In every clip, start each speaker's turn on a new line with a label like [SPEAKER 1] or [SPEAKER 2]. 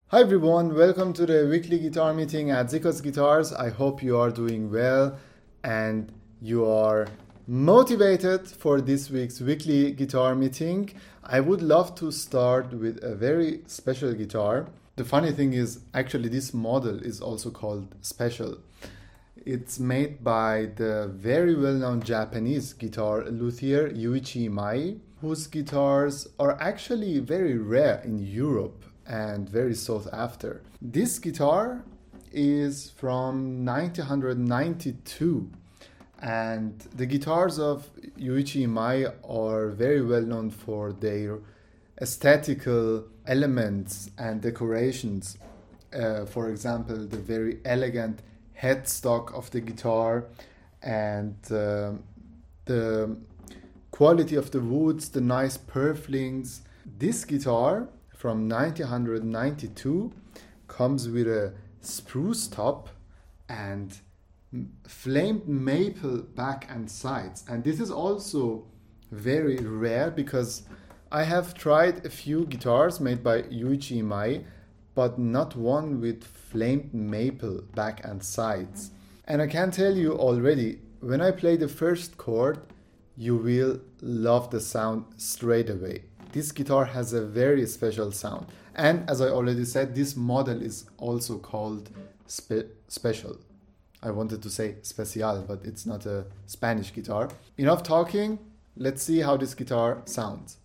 [SPEAKER 1] Hi everyone, welcome to the weekly guitar meeting at Zikos Guitars. I hope you are doing well and you are motivated for this week's weekly guitar meeting. I would love to start with a very special guitar. The funny thing is, actually, this model is also called Special. It's made by the very well-known Japanese guitar luthier Yuichi Imai, whose guitars are actually very rare in Europe and very sought after. This guitar is from 1992, and the guitars of Yuichi Imai are very well known for their aesthetical elements and decorations. For example, the very elegant headstock of the guitar and the quality of the woods, the nice purflings. This guitar from 1992 comes with a spruce top and flamed maple back and sides. And this is also very rare because I have tried a few guitars made by Yuichi Imai, but not one with flamed maple back and sides. And I can tell you already, when I play the first chord, you will love the sound straight away. This guitar has a very special sound. And as I already said, this model is also called Special. I wanted to say Special, but it's not a Spanish guitar. Enough talking, let's see how this guitar sounds.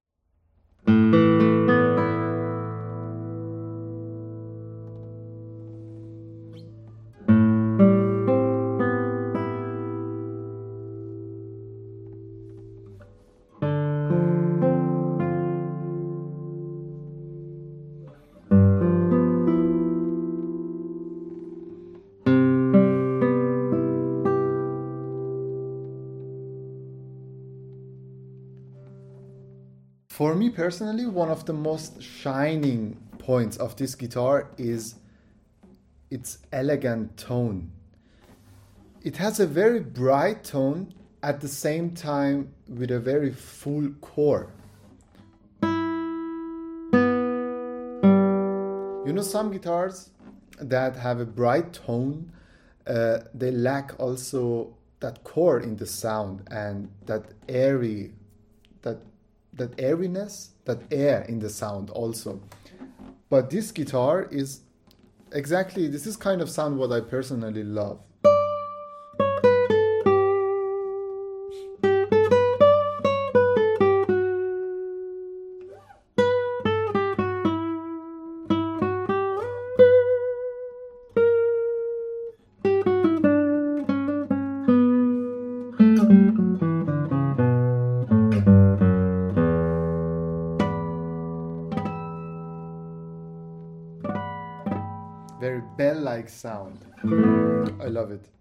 [SPEAKER 1] For me personally, one of the most shining points of this guitar is its elegant tone. It has a very bright tone at the same time with a very full core. You know, some guitars that have a bright tone, they lack also that core in the sound and that airiness, that air in the sound also. But this guitar is exactly, this is kind of sound what I personally love. Very bell-like sound. I love it.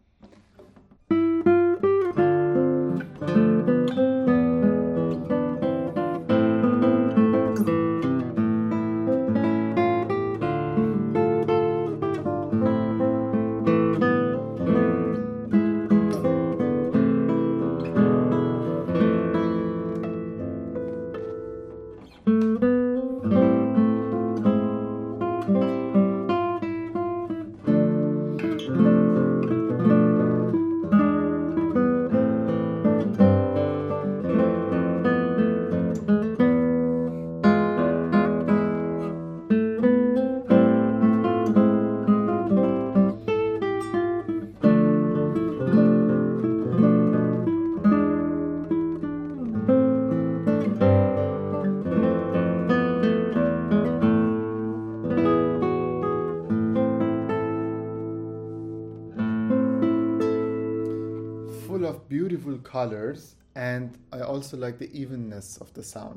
[SPEAKER 1] Full of beautiful colors, and I also like the evenness of the sound.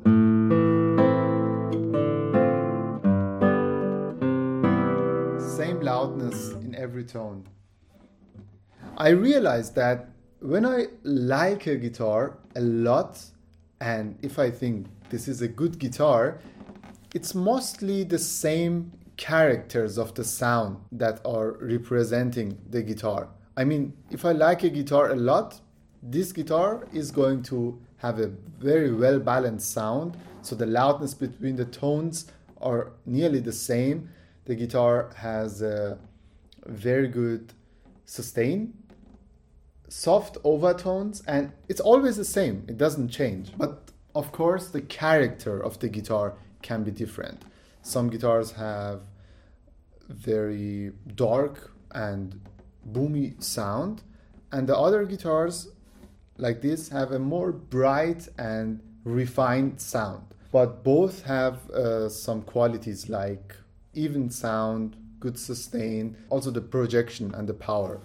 [SPEAKER 1] Same loudness in every tone. I realized that when I like a guitar a lot, and if I think this is a good guitar, it's mostly the same characters of the sound that are representing the guitar. I mean, if I like a guitar a lot, this guitar is going to have a very well balanced sound. So the loudness between the tones are nearly the same. The guitar has a very good sustain, soft overtones, and it's always the same. It doesn't change. But of course, the character of the guitar can be different. Some guitars have very dark and boomy sound, and the other guitars like this have a more bright and refined sound. But both have some qualities like even sound, good sustain, also the projection and the power.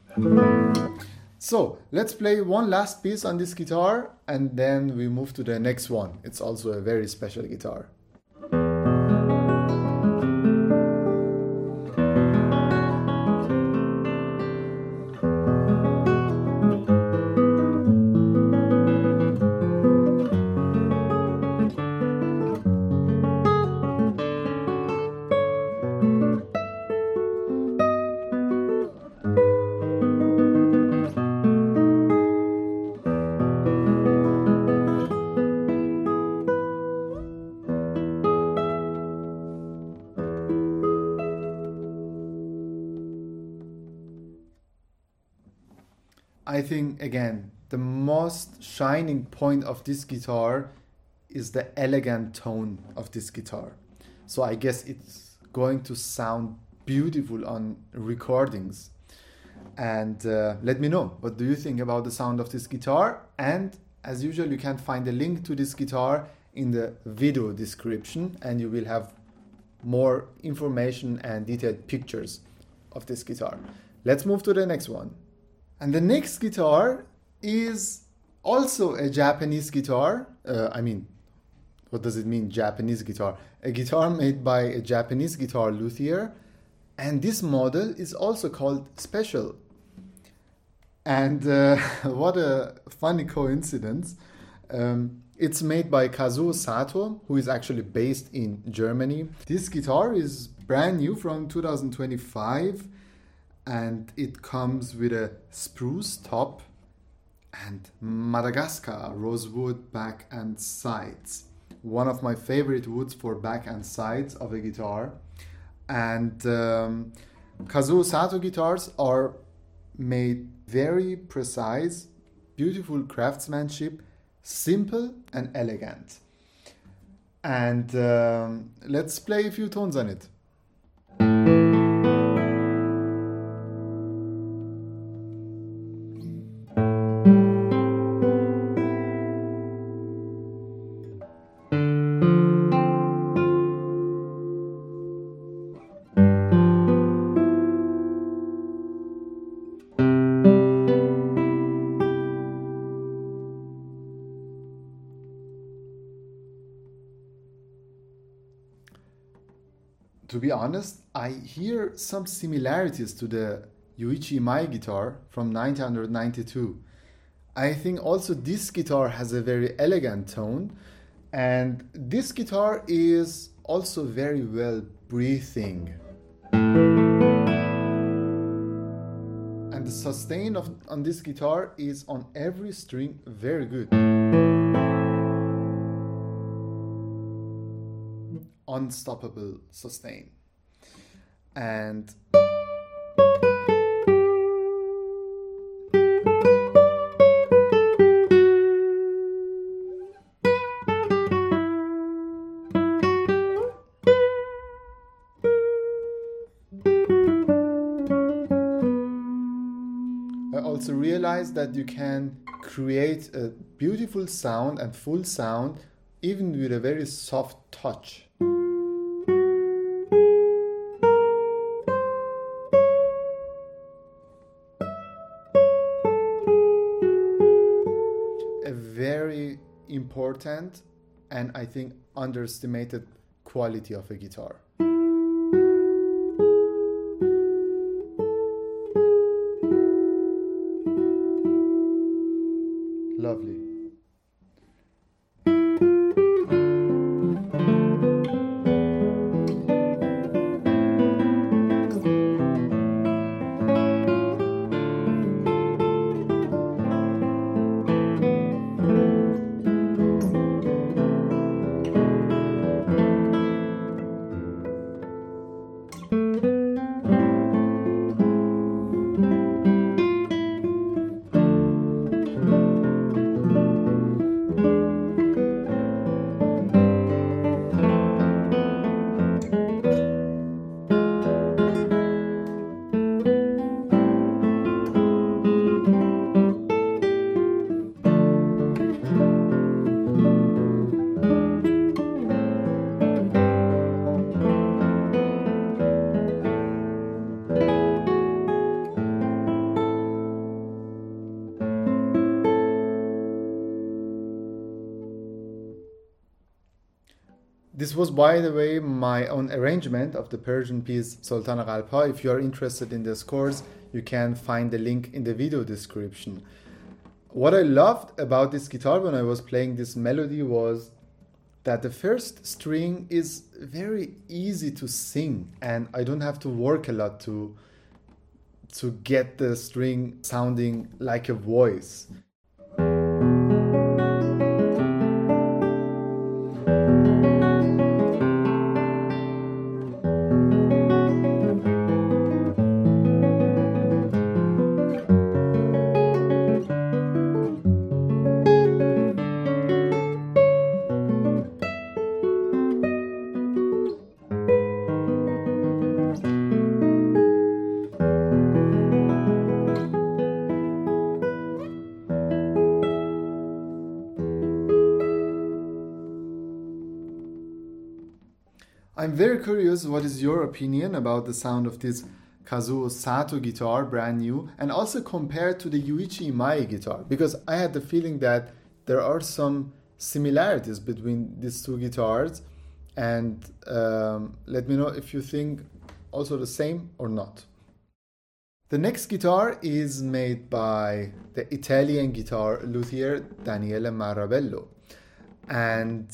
[SPEAKER 1] So let's play one last piece on this guitar and then we move to the next one. It's also a very special guitar. I think, again, the most shining point of this guitar is the elegant tone of this guitar. So I guess it's going to sound beautiful on recordings. And let me know, what do you think about the sound of this guitar? And as usual, you can find a link to this guitar in the video description and you will have more information and detailed pictures of this guitar. Let's move to the next one. And the next guitar is also a Japanese guitar. What does it mean, Japanese guitar? A guitar made by a Japanese guitar luthier. And this model is also called Special. And what a funny coincidence. It's made by Kazuo Sato, who is actually based in Germany. This guitar is brand new from 2025. And it comes with a spruce top and Madagascar rosewood back and sides. One of my favorite woods for back and sides of a guitar. And Kazuo Sato guitars are made very precise, beautiful craftsmanship, simple and elegant. And let's play a few tones on it. To be honest, I hear some similarities to the Yuichi Imai guitar from 1992. I think also this guitar has a very elegant tone, and this guitar is also very well breathing. And the sustain on this guitar is on every string very good. Unstoppable sustain. And I also realized that you can create a beautiful sound and full sound even with a very soft touch. Very important and I think underestimated quality of a guitar. Lovely. This was, by the way, my own arrangement of the Persian piece Sultan Qalbha. If you are interested in the scores, you can find the link in the video description. What I loved about this guitar when I was playing this melody was that the first string is very easy to sing, and I don't have to work a lot to get the string sounding like a voice. I'm very curious what is your opinion about the sound of this Kazuo Sato guitar, brand new, and also compared to the Yuichi Imai guitar, because I had the feeling that there are some similarities between these two guitars, and let me know if you think also the same or not. The next guitar is made by the Italian guitar luthier Daniele Marabello, and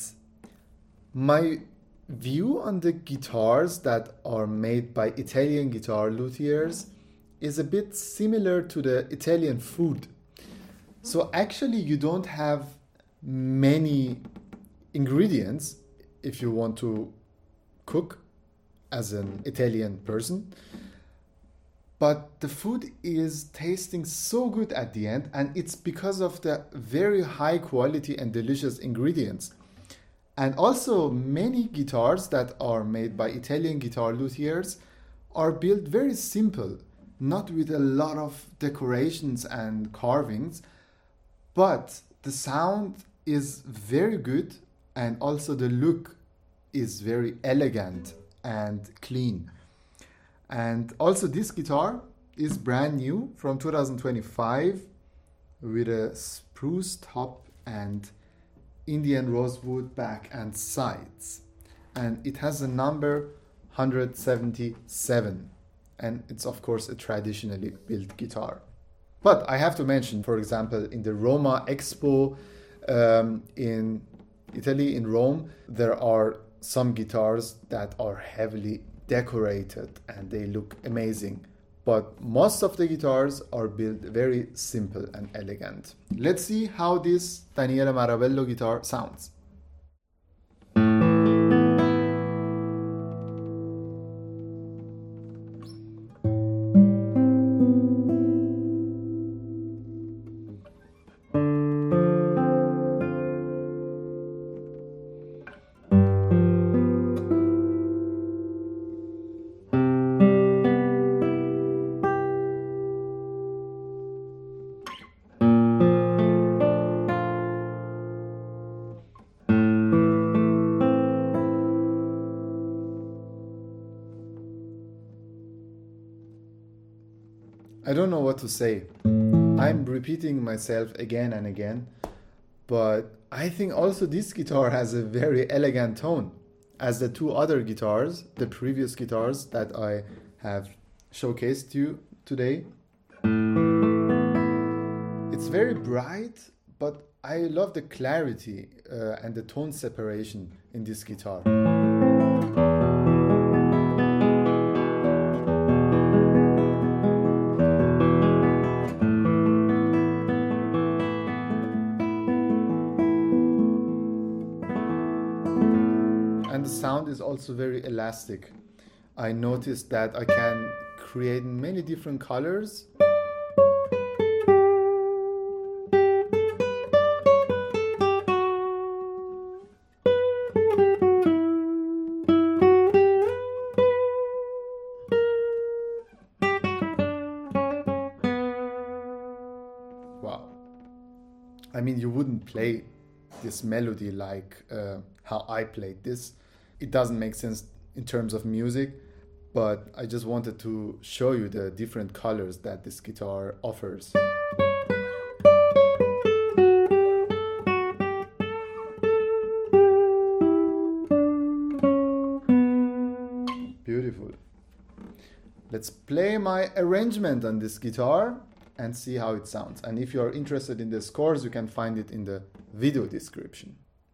[SPEAKER 1] my view on the guitars that are made by Italian guitar luthiers is a bit similar to the Italian food. So actually you don't have many ingredients if you want to cook as an Italian person, but the food is tasting so good at the end, and it's because of the very high quality and delicious ingredients. And also many guitars that are made by Italian guitar luthiers are built very simple, not with a lot of decorations and carvings, but the sound is very good, and also the look is very elegant and clean. And also this guitar is brand new from 2025 with a spruce top and Indian rosewood back and sides, and it has a number 177, and it's of course a traditionally built guitar. But I have to mention, for example, in the Roma Expo in Italy, in Rome, there are some guitars that are heavily decorated and they look amazing. But most of the guitars are built very simple and elegant. Let's see how this Daniele Marabello guitar sounds. I don't know what to say. I'm repeating myself again and again, but I think also this guitar has a very elegant tone, as the two other guitars, the previous guitars that I have showcased to you today. It's very bright, but I love the clarity and the tone separation in this guitar. And the sound is also very elastic. I noticed that I can create many different colors. Wow. I mean, you wouldn't play this melody like how I played this. It doesn't make sense in terms of music, but I just wanted to show you the different colors that this guitar offers. Beautiful. Let's play my arrangement on this guitar and see how it sounds. And if you are interested in the scores, you can find it in the video description.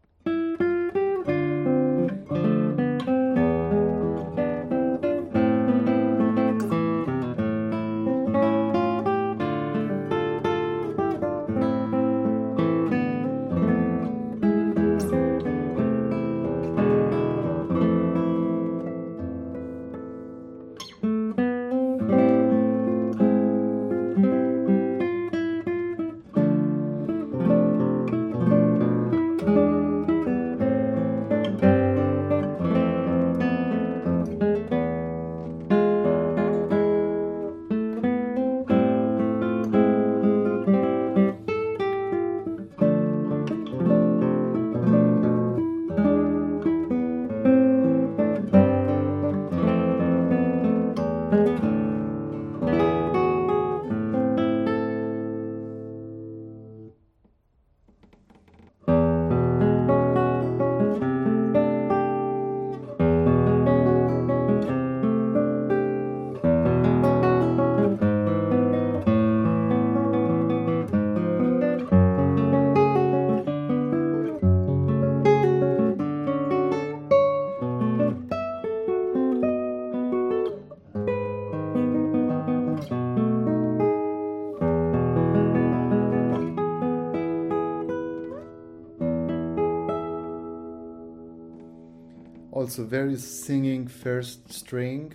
[SPEAKER 1] Also very singing first string.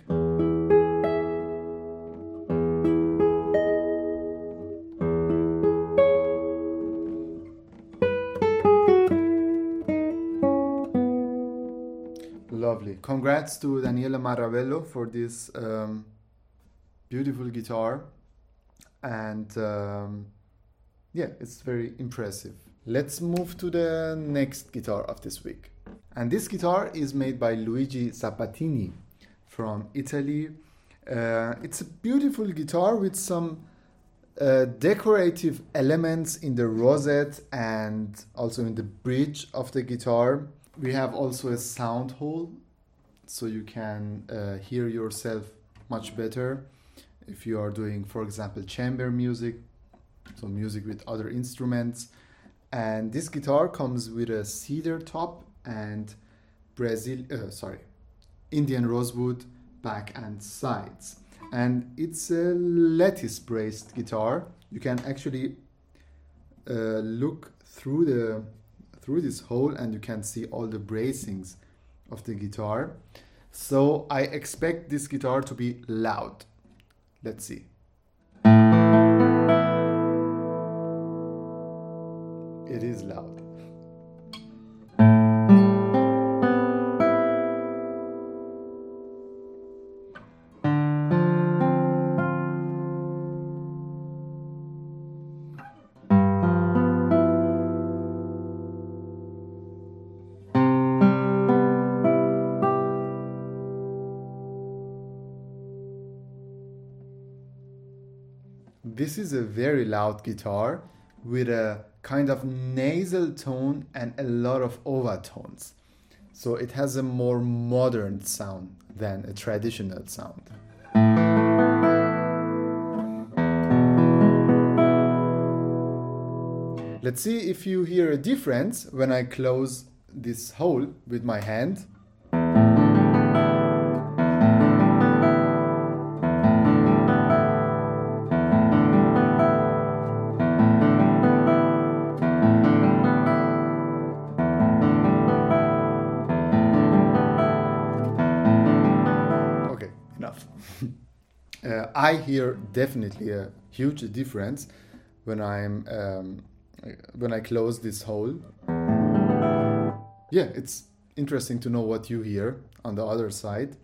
[SPEAKER 1] Lovely. Congrats to Daniele Maravello for this beautiful guitar. And yeah, it's very impressive. Let's move to the next guitar of this week. And this guitar is made by Luigi Zapatini from Italy. It's a beautiful guitar with some decorative elements in the rosette and also in the bridge of the guitar. We have also a sound hole, so you can hear yourself much better if you are doing, for example, chamber music, so music with other instruments. And this guitar comes with a cedar top and Indian rosewood back and sides. And it's a lattice braced guitar. You can actually look through this hole and you can see all the bracings of the guitar. So I expect this guitar to be loud. Let's see. It is loud. This is a very loud guitar with a kind of nasal tone and a lot of overtones. So it has a more modern sound than a traditional sound. Let's see if you hear a difference when I close this hole with my hand. I hear definitely a huge difference when I close this hole. Yeah, it's interesting to know what you hear on the other side.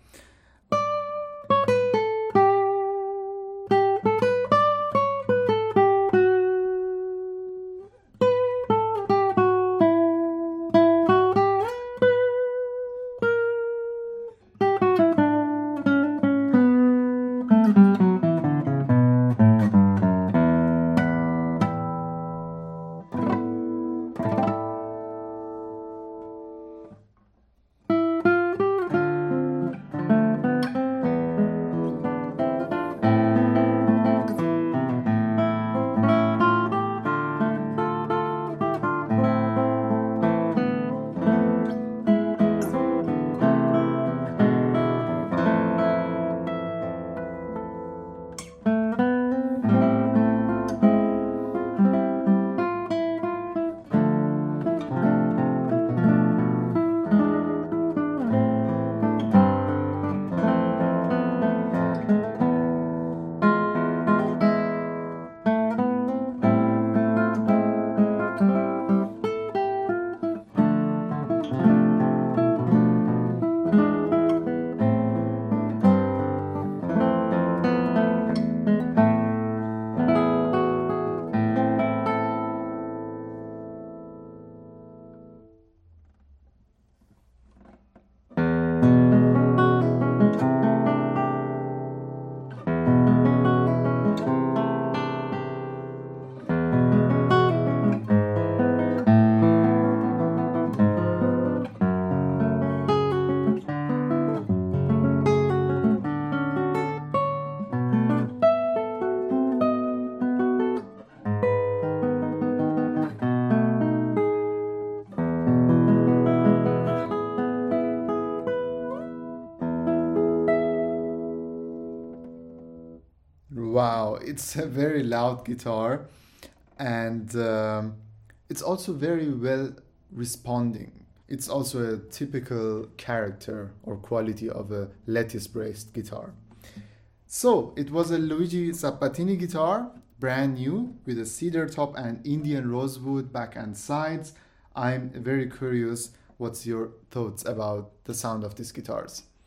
[SPEAKER 1] Wow, it's a very loud guitar, and it's also very well responding. It's also a typical character or quality of a lattice braced guitar. So it was a Luigi Zapatini guitar, brand new, with a cedar top and Indian rosewood back and sides. I'm very curious what's your thoughts about the sound of this guitar.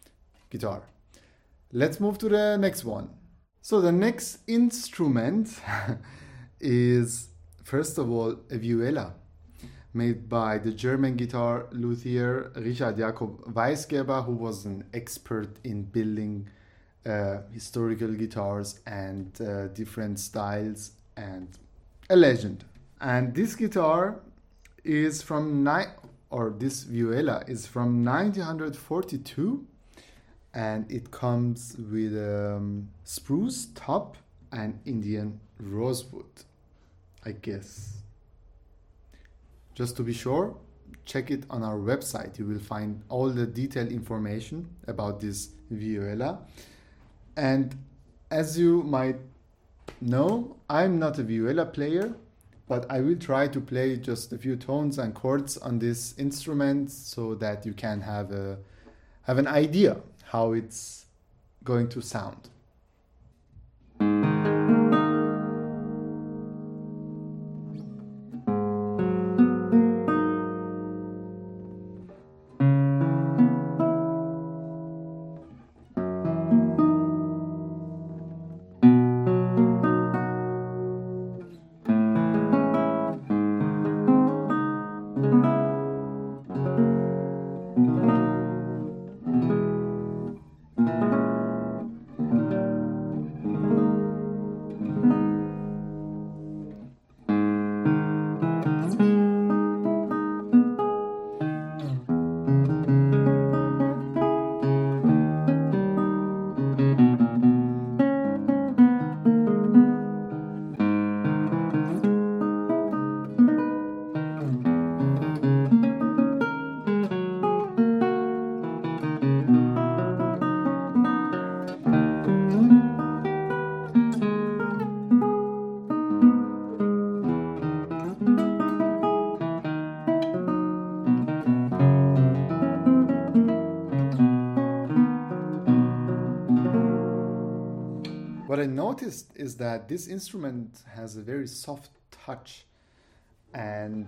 [SPEAKER 1] Let's move to the next one. So the next instrument is, first of all, a viola made by the German guitar luthier Richard Jakob Weisgerber, who was an expert in building historical guitars and different styles, and a legend. And this guitar is from this viola is from 1942, and it comes with spruce top and Indian rosewood, I guess. Just to be sure, check it on our website. You will find all the detailed information about this viola. And as you might know, I'm not a viola player, but I will try to play just a few tones and chords on this instrument so that you can have an idea how it's going to sound. What I noticed is that this instrument has a very soft touch, and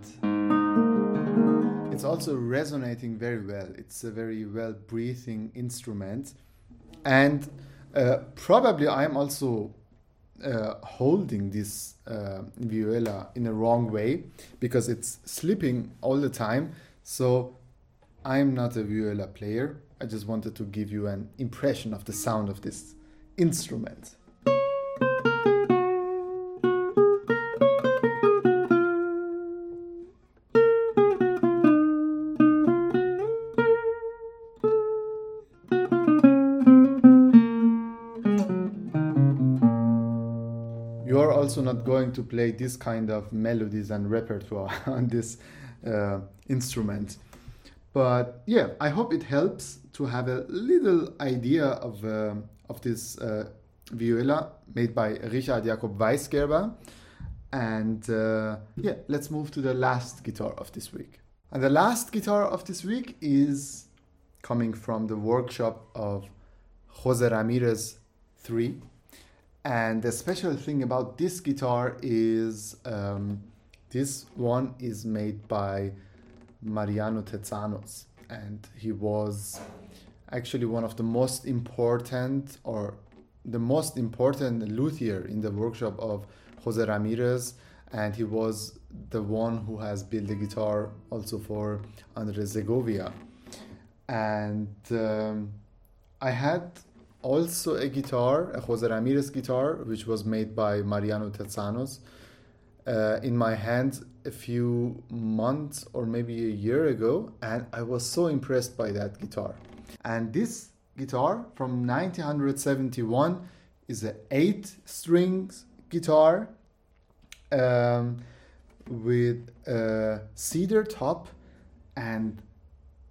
[SPEAKER 1] it's also resonating very well. It's a very well breathing instrument, and probably I'm also holding this viola in a wrong way because it's slipping all the time. So I'm not a viola player. I just wanted to give you an impression of the sound of this instrument. You are also not going to play this kind of melodies and repertoire on this instrument. But yeah, I hope it helps to have a little idea of this viola made by Richard Jakob Weisgerber. And yeah, let's move to the last guitar of this week. And the last guitar of this week is coming from the workshop of Jose Ramirez 3. And the special thing about this guitar is this one is made by Mariano Tezanos, and he was actually one of the most important luthier in the workshop of Jose Ramirez, and he was the one who has built the guitar also for Andres Segovia. And I had also a guitar, a Jose Ramirez guitar, which was made by Mariano Tezanos, in my hands a few months or maybe a year ago, and I was so impressed by that guitar. And this guitar from 1971 is an 8-string guitar with a cedar top and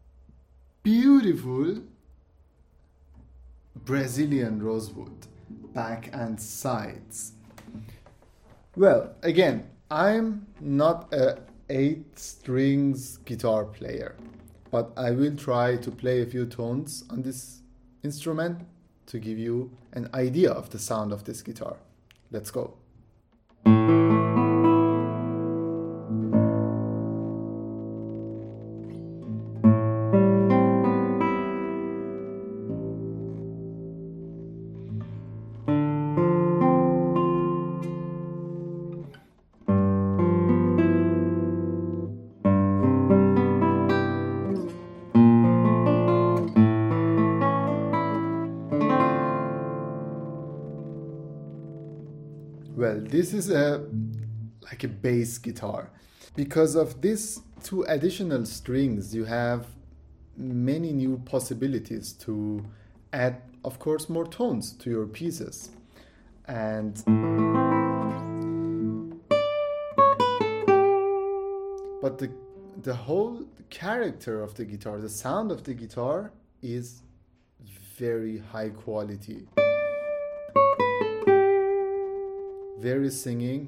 [SPEAKER 1] beautiful Brazilian rosewood. back and sides. Well, again, I'm not a 8 strings guitar player, but I will try to play a few tones on this instrument to give you an idea of the sound of this guitar. Let's go. Well, this is like a bass guitar. Because of these 2 additional strings, you have many new possibilities to add, of course, more tones to your pieces. And but the whole character of the guitar, the sound of the guitar is very high quality. Very singing.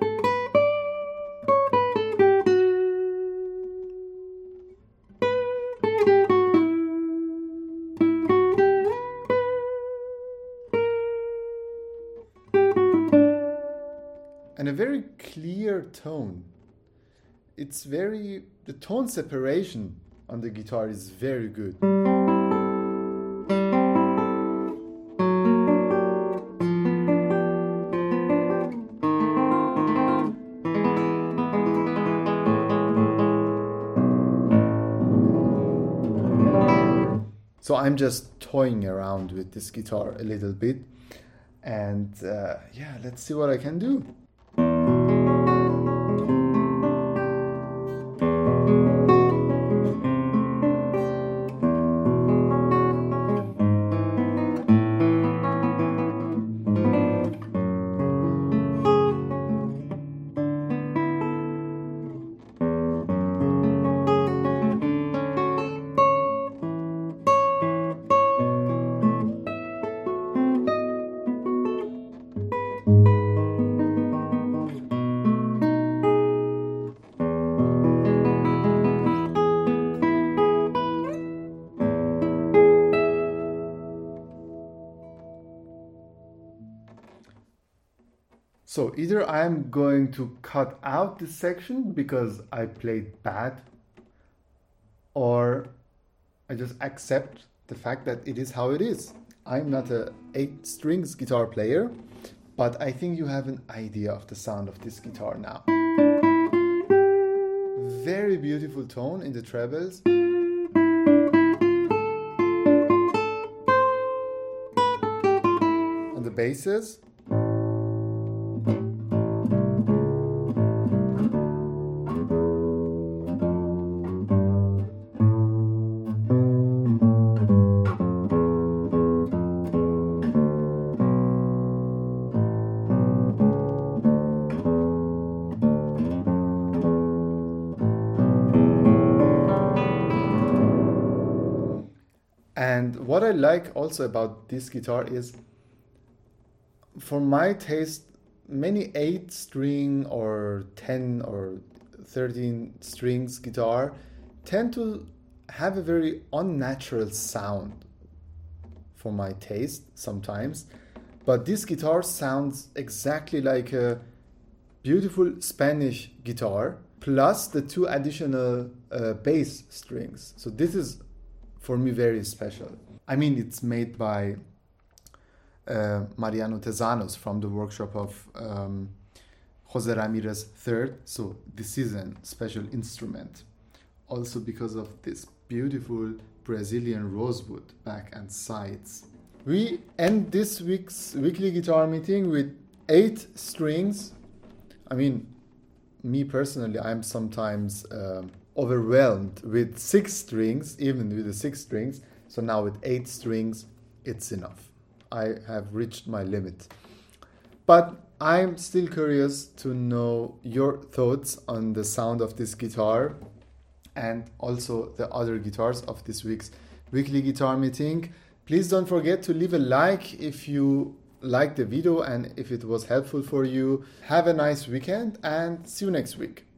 [SPEAKER 1] And a very clear tone. The tone separation on the guitar is very good. So I'm just toying around with this guitar a little bit, and let's see what I can do. So either I'm going to cut out this section because I played bad, or I just accept the fact that it is how it is. I'm not a 8 strings guitar player, but I think you have an idea of the sound of this guitar now. Very beautiful tone in the trebles. On the basses. And what I like also about this guitar is, for my taste, many 8 string or 10 or 13 strings guitar tend to have a very unnatural sound for my taste sometimes. But this guitar sounds exactly like a beautiful Spanish guitar, plus the 2 additional bass strings. So this is, for me, very special. I mean, it's made by Mariano Tezanos from the workshop of Jose Ramirez III. So this is a special instrument. Also because of this beautiful Brazilian rosewood back and sides. We end this week's weekly guitar meeting with 8 strings. I mean, me personally, I'm sometimes overwhelmed with 6 strings, even with the 6 strings. So now with 8 strings, it's enough. I have reached my limit. But I'm still curious to know your thoughts on the sound of this guitar and also the other guitars of this week's weekly guitar meeting. Please don't forget to leave a like if you like the video and if it was helpful for you. Have a nice weekend and see you next week.